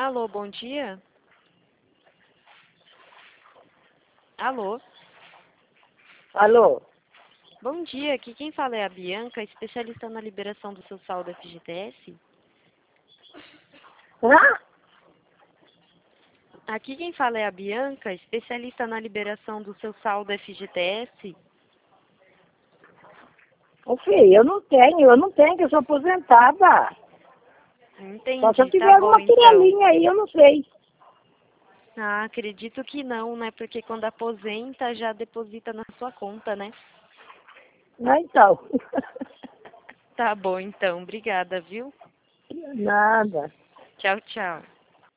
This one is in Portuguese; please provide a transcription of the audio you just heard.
Alô, bom dia. Alô, Alô? bom dia. Aqui quem fala é a Bianca, especialista na liberação do seu saldo FGTS. Hã? Aqui quem fala é a Bianca, especialista na liberação do seu saldo FGTS. Ô filho, eu não tenho, que eu sou aposentada. Só se eu Entendi, tiver tá bom alguma então. querelinha aí, eu não sei. Ah, acredito que não, né? Porque quando aposenta já deposita na sua conta, né? Não, então. Tá bom então, obrigada, viu? Nada. Tchau, tchau.